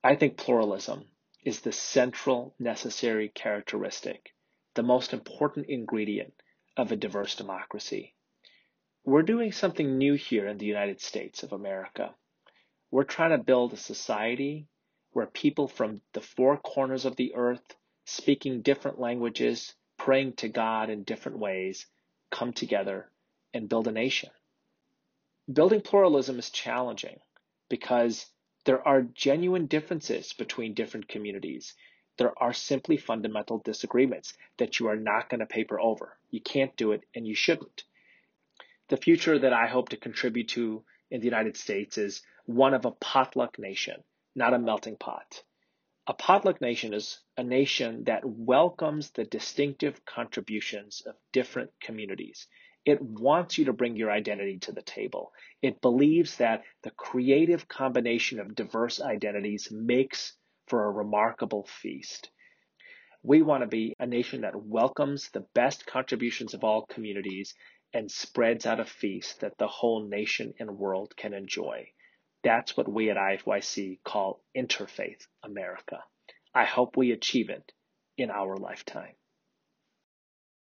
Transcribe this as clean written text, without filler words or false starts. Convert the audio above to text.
I think pluralism is the central necessary characteristic, the most important ingredient of a diverse democracy. We're doing something new here in the United States of America. We're trying to build a society where people from the four corners of the earth, speaking different languages, praying to God in different ways, come together and build a nation. Building pluralism is challenging because there are genuine differences between different communities. There are simply fundamental disagreements that you are not going to paper over. You can't do it and you shouldn't. The future that I hope to contribute to in the United States is one of a potluck nation, not a melting pot. A potluck nation is a nation that welcomes the distinctive contributions of different communities. It wants you to bring your identity to the table. It believes that the creative combination of diverse identities makes for a remarkable feast. We want to be a nation that welcomes the best contributions of all communities and spreads out a feast that the whole nation and world can enjoy. That's what we at IFYC call Interfaith America. I hope we achieve it in our lifetime.